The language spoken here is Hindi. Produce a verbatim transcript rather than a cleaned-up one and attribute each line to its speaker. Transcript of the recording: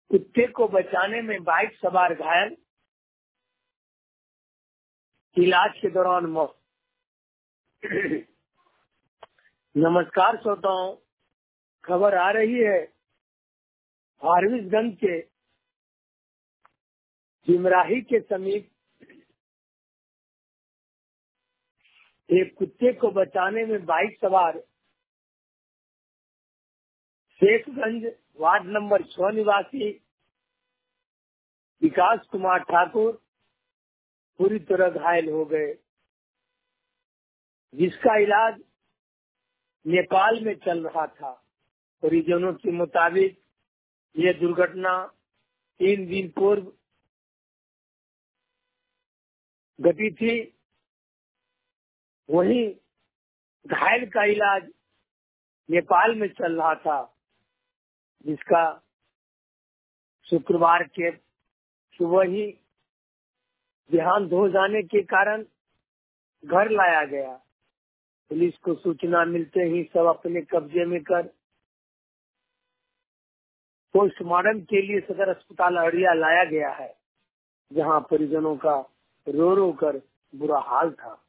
Speaker 1: कुत्ते को बचाने में बाइक सवार घायल, इलाज के दौरान मौत। नमस्कार श्रोताओं, खबर आ रही है फारबिसगंज के जिमराही के समीप एक कुत्ते को बचाने में बाइक सवार शेखगंज वार्ड नंबर छह निवासी विकास कुमार ठाकुर पूरी तरह घायल हो गए, जिसका इलाज नेपाल में चल रहा था। परिजनों के मुताबिक यह दुर्घटना तीन दिन पूर्व घटी थी। वहीं घायल का इलाज नेपाल में चल रहा था, जिसका शुक्रवार के सुबह ही देहांत हो जाने के कारण घर लाया गया। पुलिस को सूचना मिलते ही सब अपने कब्जे में कर पोस्टमार्टम के लिए सदर अस्पताल अड़िया लाया गया है, जहां परिजनों का रो रो कर बुरा हाल था।